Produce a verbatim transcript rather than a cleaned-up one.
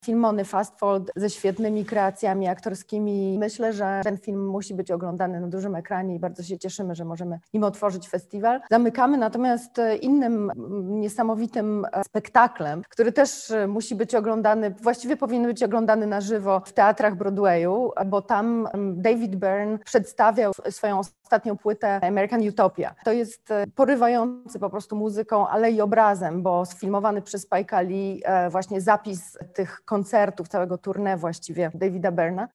filmony Fast Forward ze świetnymi kreacjami aktorskimi. Myślę, że ten film musi być oglądany na dużym ekranie i bardzo się cieszymy, że możemy nim otworzyć festiwal. Zamykamy natomiast innym niesamowitym spektaklem, który też musi być oglądany, właściwie powinien być oglądany na żywo w teatrach Broadwayu, bo tam David Byrne przedstawiał swoją ostatnią płytę American Utopia. To jest porywający po prostu muzyką, ale i obrazem, bo sfilmowany przez Spike'a Lee właśnie zapis tych koncertów, całego tournée właściwie Davida Byrna.